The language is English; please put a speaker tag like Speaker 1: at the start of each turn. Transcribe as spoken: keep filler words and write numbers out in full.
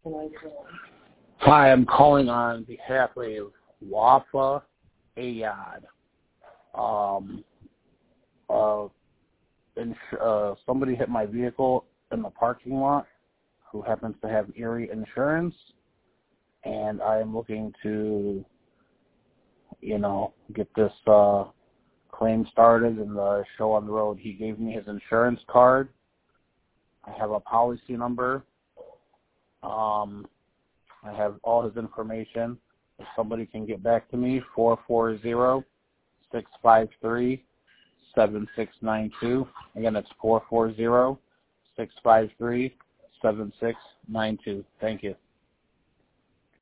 Speaker 1: Hi, I'm calling on behalf of Wafa Ayad. Um, uh, ins- uh, somebody hit my vehicle in the parking lot who happens to have Erie insurance, and I am looking to, you know, get this uh, claim started and the show on the road. He gave me his insurance card. I have a policy number. Um, I have all his information. If somebody can get back to me, four four zero, six five three, seven six nine two. Again, it's four four zero, six five three, seven six nine two. Thank you.